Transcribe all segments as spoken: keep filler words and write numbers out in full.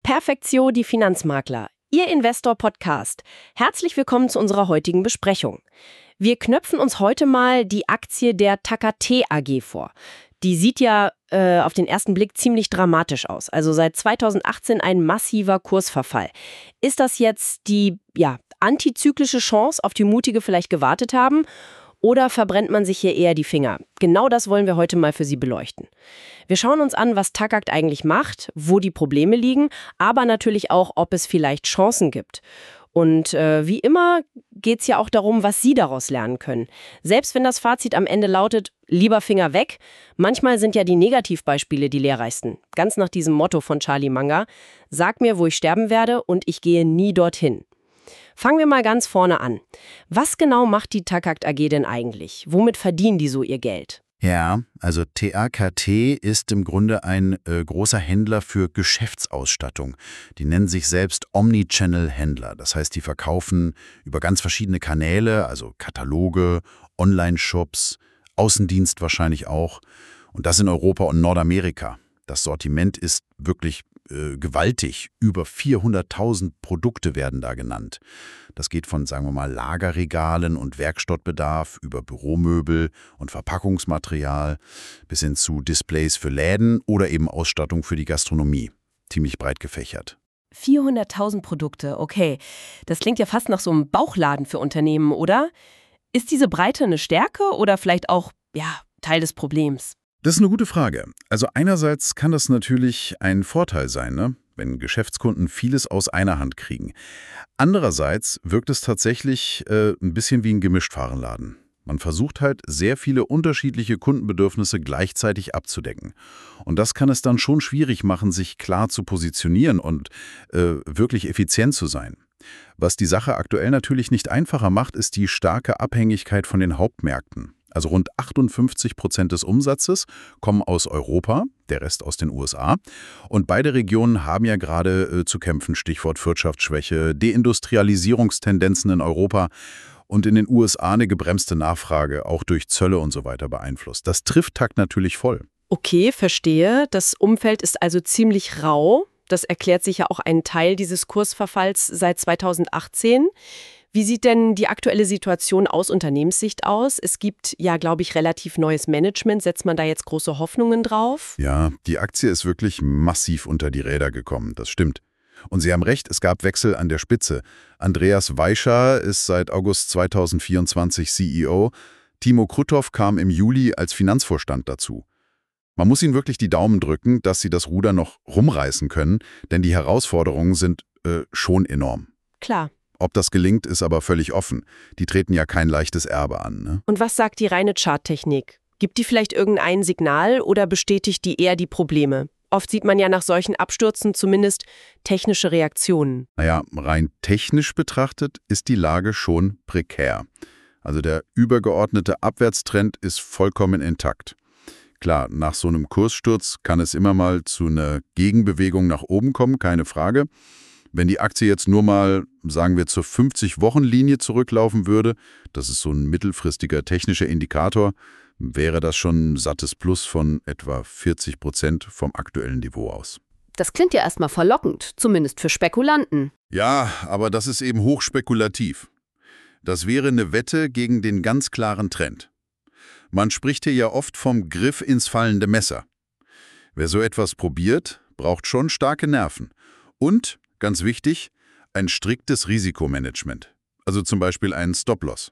Perfektio, die Finanzmakler, Ihr Investor-Podcast. Herzlich willkommen zu unserer heutigen Besprechung. Wir knöpfen uns heute mal die Aktie der Tacker Tee A G vor. Die sieht ja äh, auf den ersten Blick ziemlich dramatisch aus. Also seit zweitausendachtzehn ein massiver Kursverfall. Ist das jetzt die ja, antizyklische Chance, auf die Mutige vielleicht gewartet haben? Oder verbrennt man sich hier eher die Finger? Genau das wollen wir heute mal für Sie beleuchten. Wir schauen uns an, was Taggart eigentlich macht, wo die Probleme liegen, aber natürlich auch, ob es vielleicht Chancen gibt. Und äh, wie immer geht es ja auch darum, was Sie daraus lernen können. Selbst wenn das Fazit am Ende lautet, lieber Finger weg, manchmal sind ja die Negativbeispiele die lehrreichsten. Ganz nach diesem Motto von Charlie Munger: Sag mir, wo ich sterben werde und ich gehe nie dorthin. Fangen wir mal ganz vorne an. Was genau macht die Taggart A G denn eigentlich? Womit verdienen die so ihr Geld? Ja, also T A K T ist im Grunde ein äh, großer Händler für Geschäftsausstattung. Die nennen sich selbst Omnichannel-Händler. Das heißt, die verkaufen über ganz verschiedene Kanäle, also Kataloge, Online-Shops, Außendienst wahrscheinlich auch. Und das in Europa und Nordamerika. Das Sortiment ist wirklich äh, gewaltig. Über vierhunderttausend Produkte werden da genannt. Das geht von, sagen wir mal, Lagerregalen und Werkstattbedarf über Büromöbel und Verpackungsmaterial bis hin zu Displays für Läden oder eben Ausstattung für die Gastronomie. Ziemlich breit gefächert. vierhunderttausend Produkte, okay. Das klingt ja fast nach so einem Bauchladen für Unternehmen, oder? Ist diese Breite eine Stärke oder vielleicht auch, ja, Teil des Problems? Das ist eine gute Frage. Also einerseits kann das natürlich ein Vorteil sein, ne? Wenn Geschäftskunden vieles aus einer Hand kriegen. Andererseits wirkt es tatsächlich äh, ein bisschen wie ein Gemischtwarenladen. Man versucht halt, sehr viele unterschiedliche Kundenbedürfnisse gleichzeitig abzudecken. Und das kann es dann schon schwierig machen, sich klar zu positionieren und äh, wirklich effizient zu sein. Was die Sache aktuell natürlich nicht einfacher macht, ist die starke Abhängigkeit von den Hauptmärkten. Also rund achtundfünfzig Prozent des Umsatzes kommen aus Europa, der Rest aus den U S A. Und beide Regionen haben ja gerade äh, zu kämpfen, Stichwort Wirtschaftsschwäche, Deindustrialisierungstendenzen in Europa und in den U S A eine gebremste Nachfrage, auch durch Zölle und so weiter beeinflusst. Das trifft Taggart natürlich voll. Okay, verstehe. Das Umfeld ist also ziemlich rau. Das erklärt sich ja auch einen Teil dieses Kursverfalls seit zweitausendachtzehn. Wie sieht denn die aktuelle Situation aus Unternehmenssicht aus? Es gibt ja, glaube ich, relativ neues Management. Setzt man da jetzt große Hoffnungen drauf? Ja, die Aktie ist wirklich massiv unter die Räder gekommen, das stimmt. Und Sie haben recht, es gab Wechsel an der Spitze. Andreas Weischer ist seit August zweitausendvierundzwanzig C E O. Timo Krutoff kam im Juli als Finanzvorstand dazu. Man muss ihnen wirklich die Daumen drücken, dass sie das Ruder noch rumreißen können, denn die Herausforderungen sind äh, schon enorm. Klar. Ob das gelingt, ist aber völlig offen. Die treten ja kein leichtes Erbe an. Ne? Und was sagt die reine Charttechnik? Gibt die vielleicht irgendein Signal oder bestätigt die eher die Probleme? Oft sieht man ja nach solchen Abstürzen zumindest technische Reaktionen. Naja, rein technisch betrachtet ist die Lage schon prekär. Also der übergeordnete Abwärtstrend ist vollkommen intakt. Klar, nach so einem Kurssturz kann es immer mal zu einer Gegenbewegung nach oben kommen, keine Frage. Wenn die Aktie jetzt nur mal, sagen wir, zur fünfzig-Wochen-Linie zurücklaufen würde, das ist so ein mittelfristiger technischer Indikator, wäre das schon ein sattes Plus von etwa vierzig Prozent vom aktuellen Niveau aus. Das klingt ja erstmal verlockend, zumindest für Spekulanten. Ja, aber das ist eben hochspekulativ. Das wäre eine Wette gegen den ganz klaren Trend. Man spricht hier ja oft vom Griff ins fallende Messer. Wer so etwas probiert, braucht schon starke Nerven. Und, ganz wichtig, ein striktes Risikomanagement. Also zum Beispiel einen Stop-Loss.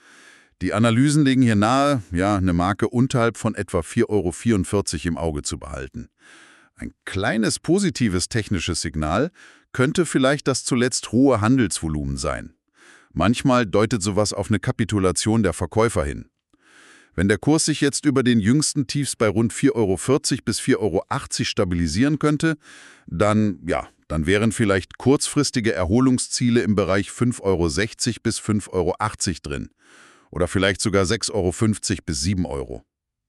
Die Analysen legen hier nahe, ja, eine Marke unterhalb von etwa vier Euro vierundvierzig im Auge zu behalten. Ein kleines positives technisches Signal könnte vielleicht das zuletzt hohe Handelsvolumen sein. Manchmal deutet sowas auf eine Kapitulation der Verkäufer hin. Wenn der Kurs sich jetzt über den jüngsten Tiefs bei rund vier Euro vierzig bis vier Euro achtzig stabilisieren könnte, dann, ja, dann wären vielleicht kurzfristige Erholungsziele im Bereich fünf Euro sechzig bis fünf Euro achtzig drin. Oder vielleicht sogar sechs Euro fünfzig bis sieben Euro.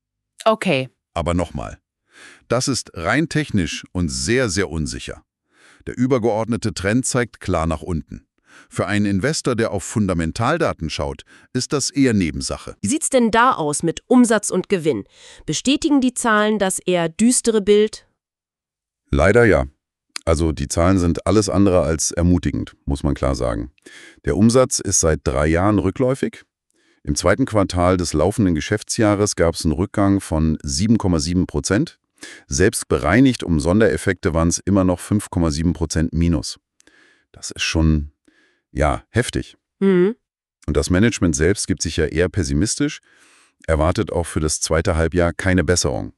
Okay. Aber nochmal, das ist rein technisch und sehr, sehr unsicher. Der übergeordnete Trend zeigt klar nach unten. Für einen Investor, der auf Fundamentaldaten schaut, ist das eher Nebensache. Wie sieht's denn da aus mit Umsatz und Gewinn? Bestätigen die Zahlen das eher düstere Bild? Leider ja. Also die Zahlen sind alles andere als ermutigend, muss man klar sagen. Der Umsatz ist seit drei Jahren rückläufig. Im zweiten Quartal des laufenden Geschäftsjahres gab es einen Rückgang von sieben Komma sieben Prozent. Selbst bereinigt um Sondereffekte waren es immer noch fünf Komma sieben Prozent minus. Das ist schon, ja, heftig. Mhm. Und das Management selbst gibt sich ja eher pessimistisch, erwartet auch für das zweite Halbjahr keine Besserung.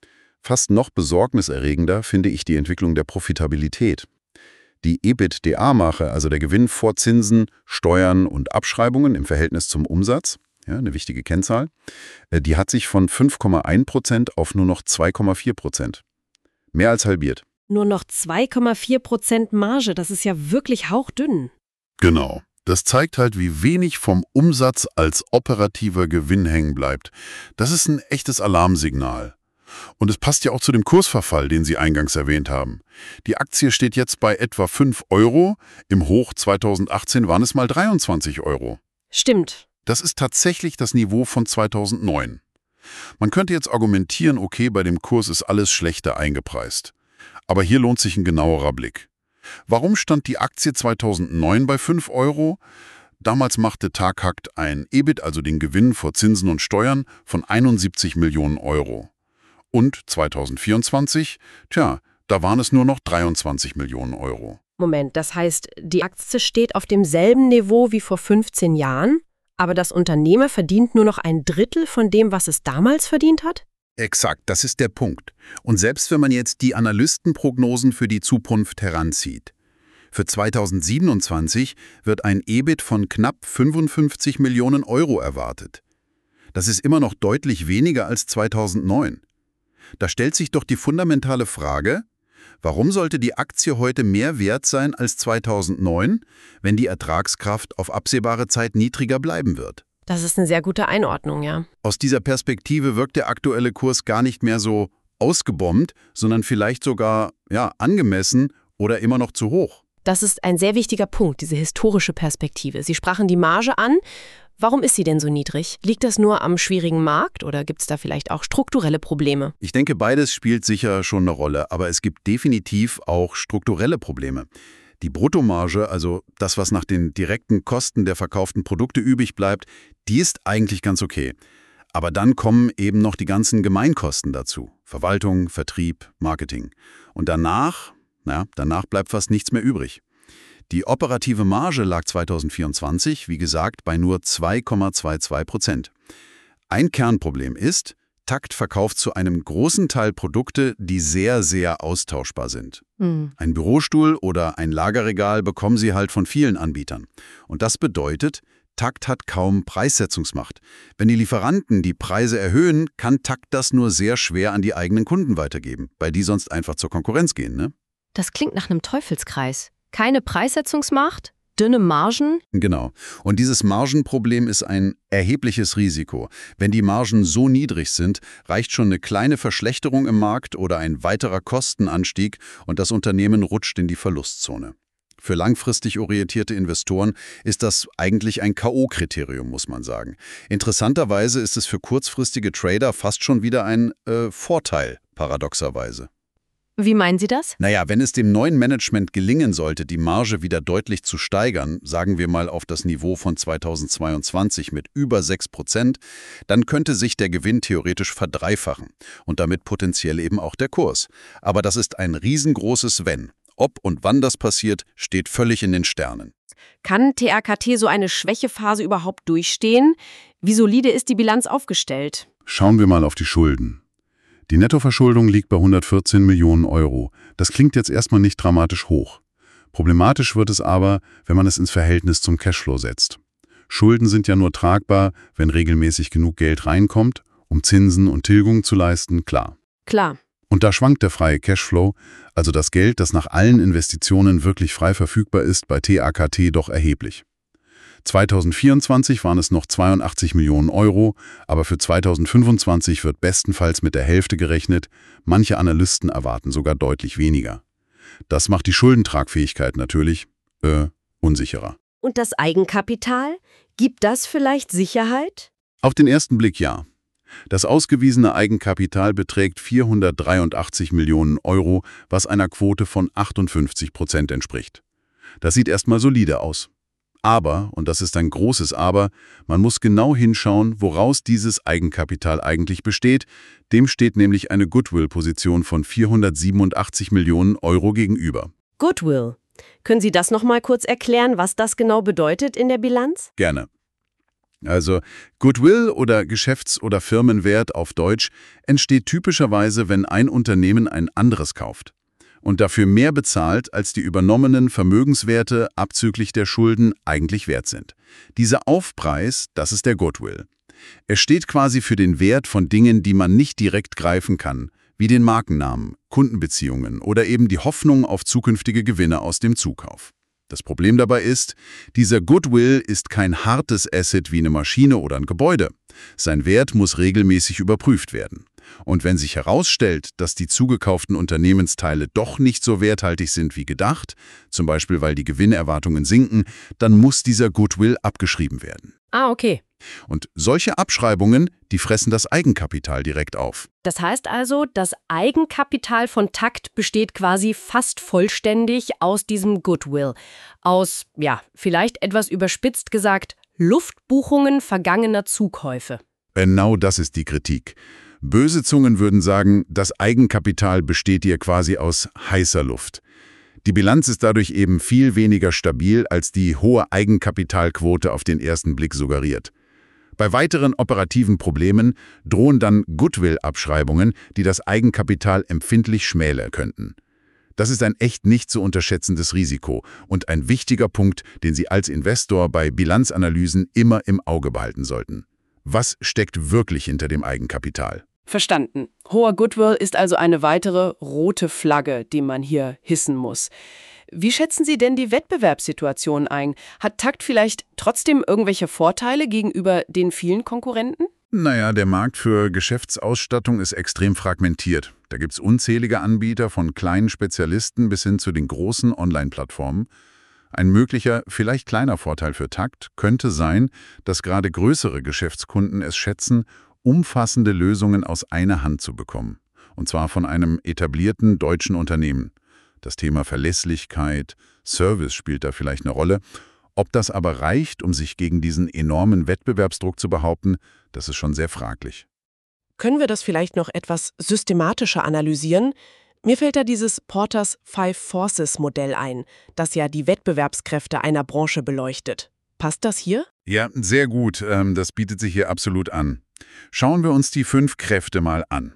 Fast noch besorgniserregender finde ich die Entwicklung der Profitabilität. Die EBITDA-Marge, also der Gewinn vor Zinsen, Steuern und Abschreibungen im Verhältnis zum Umsatz, ja, eine wichtige Kennzahl, die hat sich von fünf Komma eins Prozent auf nur noch zwei Komma vier Prozent. Mehr als halbiert. Nur noch zwei Komma vier Prozent Marge, das ist ja wirklich hauchdünn. Genau. Das zeigt halt, wie wenig vom Umsatz als operativer Gewinn hängen bleibt. Das ist ein echtes Alarmsignal. Und es passt ja auch zu dem Kursverfall, den Sie eingangs erwähnt haben. Die Aktie steht jetzt bei etwa fünf Euro. Im Hoch zweitausendachtzehn waren es mal dreiundzwanzig Euro. Stimmt. Das ist tatsächlich das Niveau von zweitausendneun. Man könnte jetzt argumentieren, okay, bei dem Kurs ist alles schlechter eingepreist. Aber hier lohnt sich ein genauerer Blick. Warum stand die Aktie zweitausendneun bei fünf Euro? Damals machte Tarkakt ein E B I T, also den Gewinn vor Zinsen und Steuern, von einundsiebzig Millionen Euro. Und zweitausendvierundzwanzig, tja, da waren es nur noch dreiundzwanzig Millionen Euro. Moment, das heißt, die Aktie steht auf demselben Niveau wie vor fünfzehn Jahren, aber das Unternehmen verdient nur noch ein Drittel von dem, was es damals verdient hat? Exakt, das ist der Punkt. Und selbst wenn man jetzt die Analystenprognosen für die Zukunft heranzieht. Für zweitausendsiebenundzwanzig wird ein E B I T von knapp fünfundfünfzig Millionen Euro erwartet. Das ist immer noch deutlich weniger als zweitausendneun. Da stellt sich doch die fundamentale Frage, warum sollte die Aktie heute mehr wert sein als zweitausendneun, wenn die Ertragskraft auf absehbare Zeit niedriger bleiben wird? Das ist eine sehr gute Einordnung, ja. Aus dieser Perspektive wirkt der aktuelle Kurs gar nicht mehr so ausgebombt, sondern vielleicht sogar ja, angemessen oder immer noch zu hoch. Das ist ein sehr wichtiger Punkt, diese historische Perspektive. Sie sprachen die Marge an. Warum ist sie denn so niedrig? Liegt das nur am schwierigen Markt oder gibt es da vielleicht auch strukturelle Probleme? Ich denke, beides spielt sicher schon eine Rolle, aber es gibt definitiv auch strukturelle Probleme. Die Bruttomarge, also das, was nach den direkten Kosten der verkauften Produkte übrig bleibt, die ist eigentlich ganz okay. Aber dann kommen eben noch die ganzen Gemeinkosten dazu. Verwaltung, Vertrieb, Marketing. Und danach, na, danach bleibt fast nichts mehr übrig. Die operative Marge lag zweitausendvierundzwanzig, wie gesagt, bei nur zwei Komma zweiundzwanzig Prozent. Ein Kernproblem ist, Takt verkauft zu einem großen Teil Produkte, die sehr, sehr austauschbar sind. Mhm. Ein Bürostuhl oder ein Lagerregal bekommen Sie halt von vielen Anbietern. Und das bedeutet, Takt hat kaum Preissetzungsmacht. Wenn die Lieferanten die Preise erhöhen, kann Takt das nur sehr schwer an die eigenen Kunden weitergeben, weil die sonst einfach zur Konkurrenz gehen, ne? Das klingt nach einem Teufelskreis. Keine Preissetzungsmacht, dünne Margen. Genau. Und dieses Margenproblem ist ein erhebliches Risiko. Wenn die Margen so niedrig sind, reicht schon eine kleine Verschlechterung im Markt oder ein weiterer Kostenanstieg und das Unternehmen rutscht in die Verlustzone. Für langfristig orientierte Investoren ist das eigentlich ein K O-Kriterium, muss man sagen. Interessanterweise ist es für kurzfristige Trader fast schon wieder ein äh, Vorteil, paradoxerweise. Wie meinen Sie das? Naja, wenn es dem neuen Management gelingen sollte, die Marge wieder deutlich zu steigern, sagen wir mal auf das Niveau von zweitausendzweiundzwanzig mit über sechs Prozent, dann könnte sich der Gewinn theoretisch verdreifachen und damit potenziell eben auch der Kurs. Aber das ist ein riesengroßes Wenn. Ob und wann das passiert, steht völlig in den Sternen. Kann T R K T so eine Schwächephase überhaupt durchstehen? Wie solide ist die Bilanz aufgestellt? Schauen wir mal auf die Schulden. Die Nettoverschuldung liegt bei hundertvierzehn Millionen Euro. Das klingt jetzt erstmal nicht dramatisch hoch. Problematisch wird es aber, wenn man es ins Verhältnis zum Cashflow setzt. Schulden sind ja nur tragbar, wenn regelmäßig genug Geld reinkommt, um Zinsen und Tilgungen zu leisten, klar. Klar. Und da schwankt der freie Cashflow, also das Geld, das nach allen Investitionen wirklich frei verfügbar ist, bei T R K T doch erheblich. zweitausendvierundzwanzig waren es noch zweiundachtzig Millionen Euro, aber für zweitausendfünfundzwanzig wird bestenfalls mit der Hälfte gerechnet. Manche Analysten erwarten sogar deutlich weniger. Das macht die Schuldentragfähigkeit natürlich äh, unsicherer. Und das Eigenkapital? Gibt das vielleicht Sicherheit? Auf den ersten Blick ja. Das ausgewiesene Eigenkapital beträgt vierhundertdreiundachtzig Millionen Euro, was einer Quote von achtundfünfzig Prozent entspricht. Das sieht erstmal solide aus. Aber, und das ist ein großes Aber, man muss genau hinschauen, woraus dieses Eigenkapital eigentlich besteht. Dem steht nämlich eine Goodwill-Position von vierhundertsiebenundachtzig Millionen Euro gegenüber. Goodwill. Können Sie das noch mal kurz erklären, was das genau bedeutet in der Bilanz? Gerne. Also Goodwill oder Geschäfts- oder Firmenwert auf Deutsch entsteht typischerweise, wenn ein Unternehmen ein anderes kauft und dafür mehr bezahlt, als die übernommenen Vermögenswerte abzüglich der Schulden eigentlich wert sind. Dieser Aufpreis, das ist der Goodwill. Er steht quasi für den Wert von Dingen, die man nicht direkt greifen kann, wie den Markennamen, Kundenbeziehungen oder eben die Hoffnung auf zukünftige Gewinne aus dem Zukauf. Das Problem dabei ist, dieser Goodwill ist kein hartes Asset wie eine Maschine oder ein Gebäude. Sein Wert muss regelmäßig überprüft werden. Und wenn sich herausstellt, dass die zugekauften Unternehmensteile doch nicht so werthaltig sind wie gedacht, zum Beispiel weil die Gewinnerwartungen sinken, dann muss dieser Goodwill abgeschrieben werden. Ah, okay. Und solche Abschreibungen, die fressen das Eigenkapital direkt auf. Das heißt also, das Eigenkapital von Takt besteht quasi fast vollständig aus diesem Goodwill. Aus, ja, vielleicht etwas überspitzt gesagt, Luftbuchungen vergangener Zukäufe. Genau das ist die Kritik. Böse Zungen würden sagen, das Eigenkapital besteht hier quasi aus heißer Luft. Die Bilanz ist dadurch eben viel weniger stabil, als die hohe Eigenkapitalquote auf den ersten Blick suggeriert. Bei weiteren operativen Problemen drohen dann Goodwill-Abschreibungen, die das Eigenkapital empfindlich schmälern könnten. Das ist ein echt nicht zu unterschätzendes Risiko und ein wichtiger Punkt, den Sie als Investor bei Bilanzanalysen immer im Auge behalten sollten. Was steckt wirklich hinter dem Eigenkapital? Verstanden. Hoher Goodwill ist also eine weitere rote Flagge, die man hier hissen muss. Wie schätzen Sie denn die Wettbewerbssituation ein? Hat Takt vielleicht trotzdem irgendwelche Vorteile gegenüber den vielen Konkurrenten? Naja, der Markt für Geschäftsausstattung ist extrem fragmentiert. Da gibt es unzählige Anbieter von kleinen Spezialisten bis hin zu den großen Online-Plattformen. Ein möglicher, vielleicht kleiner Vorteil für Takt könnte sein, dass gerade größere Geschäftskunden es schätzen, umfassende Lösungen aus einer Hand zu bekommen. Und zwar von einem etablierten deutschen Unternehmen. Das Thema Verlässlichkeit, Service spielt da vielleicht eine Rolle. Ob das aber reicht, um sich gegen diesen enormen Wettbewerbsdruck zu behaupten, das ist schon sehr fraglich. Können wir das vielleicht noch etwas systematischer analysieren? Mir fällt da dieses Porters Five Forces Modell ein, das ja die Wettbewerbskräfte einer Branche beleuchtet. Passt das hier? Ja, sehr gut. Das bietet sich hier absolut an. Schauen wir uns die fünf Kräfte mal an.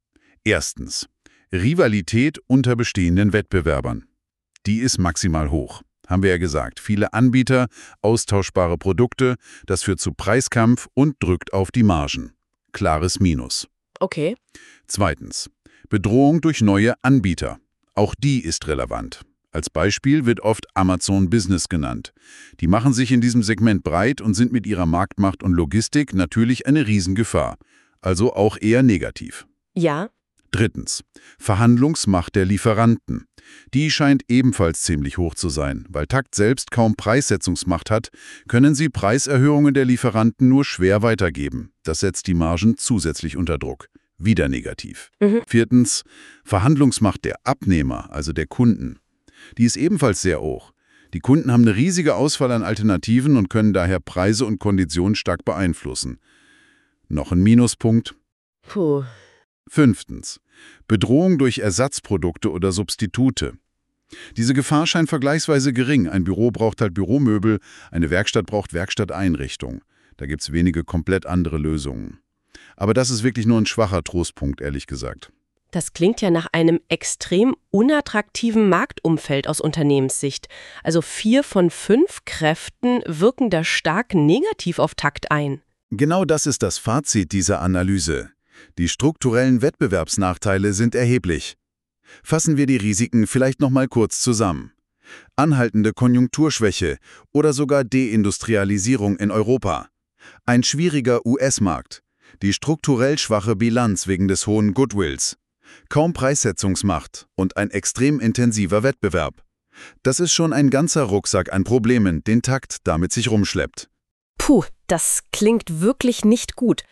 Erstens. Rivalität unter bestehenden Wettbewerbern. Die ist maximal hoch. Haben wir ja gesagt. Viele Anbieter, austauschbare Produkte, das führt zu Preiskampf und drückt auf die Margen. Klares Minus. Okay. Zweitens. Bedrohung durch neue Anbieter. Auch die ist relevant. Als Beispiel wird oft Amazon Business genannt. Die machen sich in diesem Segment breit und sind mit ihrer Marktmacht und Logistik natürlich eine Riesengefahr. Also auch eher negativ. Ja. Drittens. Verhandlungsmacht der Lieferanten. Die scheint ebenfalls ziemlich hoch zu sein. Weil Takt selbst kaum Preissetzungsmacht hat, können sie Preiserhöhungen der Lieferanten nur schwer weitergeben. Das setzt die Margen zusätzlich unter Druck. Wieder negativ. Mhm. Viertens. Verhandlungsmacht der Abnehmer, also der Kunden. Die ist ebenfalls sehr hoch. Die Kunden haben eine riesige Auswahl an Alternativen und können daher Preise und Konditionen stark beeinflussen. Noch ein Minuspunkt. Puh. Fünftens. Bedrohung durch Ersatzprodukte oder Substitute. Diese Gefahr scheint vergleichsweise gering. Ein Büro braucht halt Büromöbel, eine Werkstatt braucht Werkstatteinrichtung. Da gibt es wenige komplett andere Lösungen. Aber das ist wirklich nur ein schwacher Trostpunkt, ehrlich gesagt. Das klingt ja nach einem extrem unattraktiven Marktumfeld aus Unternehmenssicht. Also vier von fünf Kräften wirken da stark negativ auf Takt ein. Genau das ist das Fazit dieser Analyse. Die strukturellen Wettbewerbsnachteile sind erheblich. Fassen wir die Risiken vielleicht noch mal kurz zusammen. Anhaltende Konjunkturschwäche oder sogar Deindustrialisierung in Europa. Ein schwieriger U S-Markt. Die strukturell schwache Bilanz wegen des hohen Goodwills. Kaum Preissetzungsmacht und ein extrem intensiver Wettbewerb. Das ist schon ein ganzer Rucksack an Problemen, den Takt damit sich rumschleppt. Puh, das klingt wirklich nicht gut.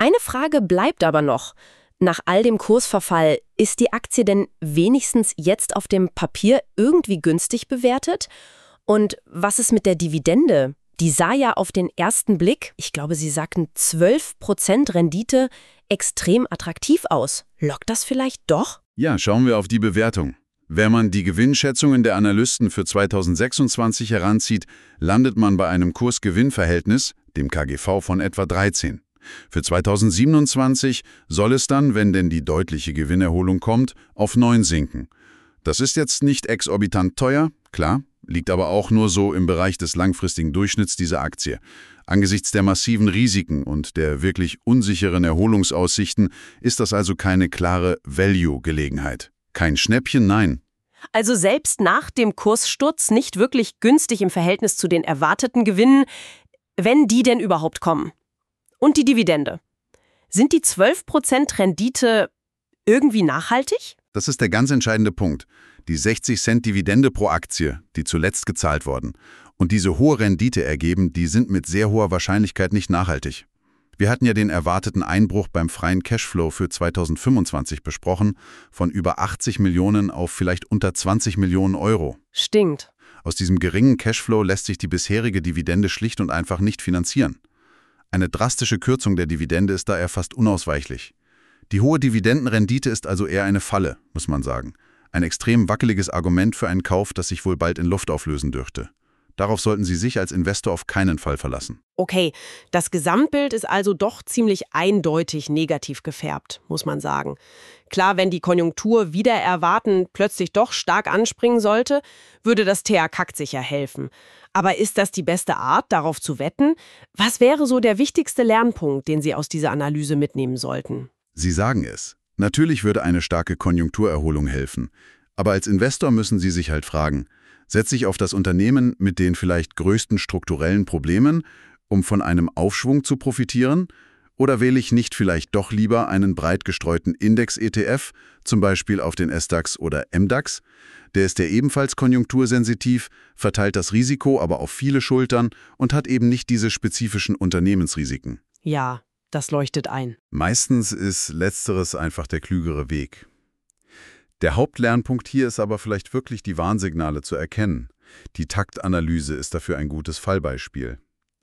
Eine Frage bleibt aber noch. Nach all dem Kursverfall, ist die Aktie denn wenigstens jetzt auf dem Papier irgendwie günstig bewertet? Und was ist mit der Dividende? Die sah ja auf den ersten Blick, ich glaube, Sie sagten zwölf Prozent Rendite, extrem attraktiv aus. Lockt das vielleicht doch? Ja, schauen wir auf die Bewertung. Wenn man die Gewinnschätzungen der Analysten für zweitausendsechsundzwanzig heranzieht, landet man bei einem Kurs-Gewinn-Verhältnis, dem K G V, von etwa dreizehn. Für zweitausendsiebenundzwanzig soll es dann, wenn denn die deutliche Gewinnerholung kommt, auf neun sinken. Das ist jetzt nicht exorbitant teuer, klar, liegt aber auch nur so im Bereich des langfristigen Durchschnitts dieser Aktie. Angesichts der massiven Risiken und der wirklich unsicheren Erholungsaussichten ist das also keine klare Value-Gelegenheit. Kein Schnäppchen, nein. Also selbst nach dem Kurssturz nicht wirklich günstig im Verhältnis zu den erwarteten Gewinnen, wenn die denn überhaupt kommen. Und die Dividende. Sind die zwölf Prozent Rendite irgendwie nachhaltig? Das ist der ganz entscheidende Punkt. Die sechzig Cent Dividende pro Aktie, die zuletzt gezahlt wurden, und diese hohe Rendite ergeben, die sind mit sehr hoher Wahrscheinlichkeit nicht nachhaltig. Wir hatten ja den erwarteten Einbruch beim freien Cashflow für zweitausendfünfundzwanzig besprochen, von über achtzig Millionen auf vielleicht unter zwanzig Millionen Euro. Stinkt. Aus diesem geringen Cashflow lässt sich die bisherige Dividende schlicht und einfach nicht finanzieren. Eine drastische Kürzung der Dividende ist daher fast unausweichlich. Die hohe Dividendenrendite ist also eher eine Falle, muss man sagen. Ein extrem wackeliges Argument für einen Kauf, das sich wohl bald in Luft auflösen dürfte. Darauf sollten Sie sich als Investor auf keinen Fall verlassen. Okay, das Gesamtbild ist also doch ziemlich eindeutig negativ gefärbt, muss man sagen. Klar, wenn die Konjunktur wider Erwarten plötzlich doch stark anspringen sollte, würde das T H C A C sicher helfen. Aber ist das die beste Art, darauf zu wetten? Was wäre so der wichtigste Lernpunkt, den Sie aus dieser Analyse mitnehmen sollten? Sie sagen es. Natürlich würde eine starke Konjunkturerholung helfen. Aber als Investor müssen Sie sich halt fragen, setze ich auf das Unternehmen mit den vielleicht größten strukturellen Problemen, um von einem Aufschwung zu profitieren? Oder wähle ich nicht vielleicht doch lieber einen breit gestreuten Index-E T F, zum Beispiel auf den S DAX oder M DAX? Der ist ja ebenfalls konjunktursensitiv, verteilt das Risiko aber auf viele Schultern und hat eben nicht diese spezifischen Unternehmensrisiken. Ja, das leuchtet ein. Meistens ist Letzteres einfach der klügere Weg. Der Hauptlernpunkt hier ist aber vielleicht wirklich die Warnsignale zu erkennen. Die Taktanalyse ist dafür ein gutes Fallbeispiel.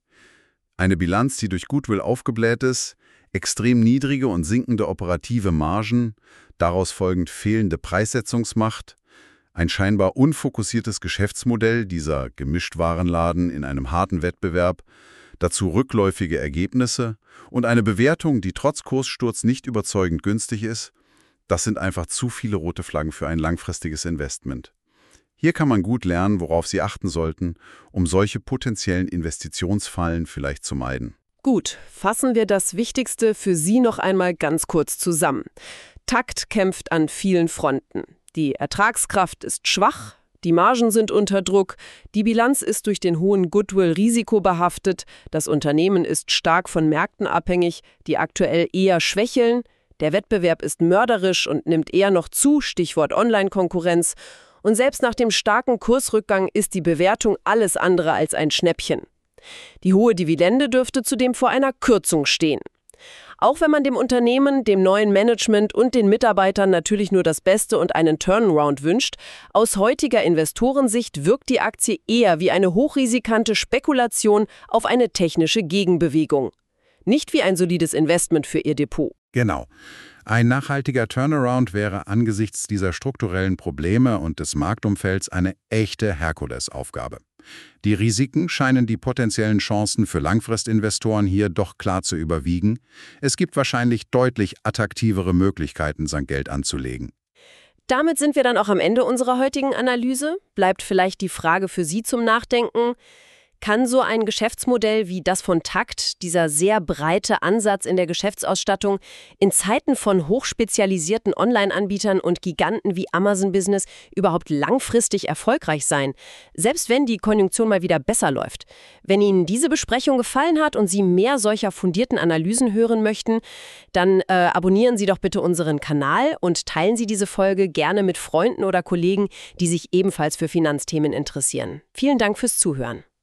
Eine Bilanz, die durch Goodwill aufgebläht ist, extrem niedrige und sinkende operative Margen, daraus folgend fehlende Preissetzungsmacht, ein scheinbar unfokussiertes Geschäftsmodell dieser Gemischtwarenladen in einem harten Wettbewerb, dazu rückläufige Ergebnisse und eine Bewertung, die trotz Kurssturz nicht überzeugend günstig ist, das sind einfach zu viele rote Flaggen für ein langfristiges Investment. Hier kann man gut lernen, worauf Sie achten sollten, um solche potenziellen Investitionsfallen vielleicht zu meiden. Gut, fassen wir das Wichtigste für Sie noch einmal ganz kurz zusammen. Takt kämpft an vielen Fronten. Die Ertragskraft ist schwach, die Margen sind unter Druck, die Bilanz ist durch den hohen Goodwill risikobehaftet, das Unternehmen ist stark von Märkten abhängig, die aktuell eher schwächeln, der Wettbewerb ist mörderisch und nimmt eher noch zu, Stichwort Online-Konkurrenz. Und selbst nach dem starken Kursrückgang ist die Bewertung alles andere als ein Schnäppchen. Die hohe Dividende dürfte zudem vor einer Kürzung stehen. Auch wenn man dem Unternehmen, dem neuen Management und den Mitarbeitern natürlich nur das Beste und einen Turnaround wünscht, aus heutiger Investorensicht wirkt die Aktie eher wie eine hochrisikante Spekulation auf eine technische Gegenbewegung. Nicht wie ein solides Investment für Ihr Depot. Genau. Ein nachhaltiger Turnaround wäre angesichts dieser strukturellen Probleme und des Marktumfelds eine echte Herkulesaufgabe. Die Risiken scheinen die potenziellen Chancen für Langfristinvestoren hier doch klar zu überwiegen. Es gibt wahrscheinlich deutlich attraktivere Möglichkeiten, sein Geld anzulegen. Damit sind wir dann auch am Ende unserer heutigen Analyse. Bleibt vielleicht die Frage für Sie zum Nachdenken: Kann so ein Geschäftsmodell wie das von Takt, dieser sehr breite Ansatz in der Geschäftsausstattung, in Zeiten von hochspezialisierten Online-Anbietern und Giganten wie Amazon Business überhaupt langfristig erfolgreich sein, selbst wenn die Konjunktur mal wieder besser läuft? Wenn Ihnen diese Besprechung gefallen hat und Sie mehr solcher fundierten Analysen hören möchten, dann äh, abonnieren Sie doch bitte unseren Kanal und teilen Sie diese Folge gerne mit Freunden oder Kollegen, die sich ebenfalls für Finanzthemen interessieren. Vielen Dank fürs Zuhören.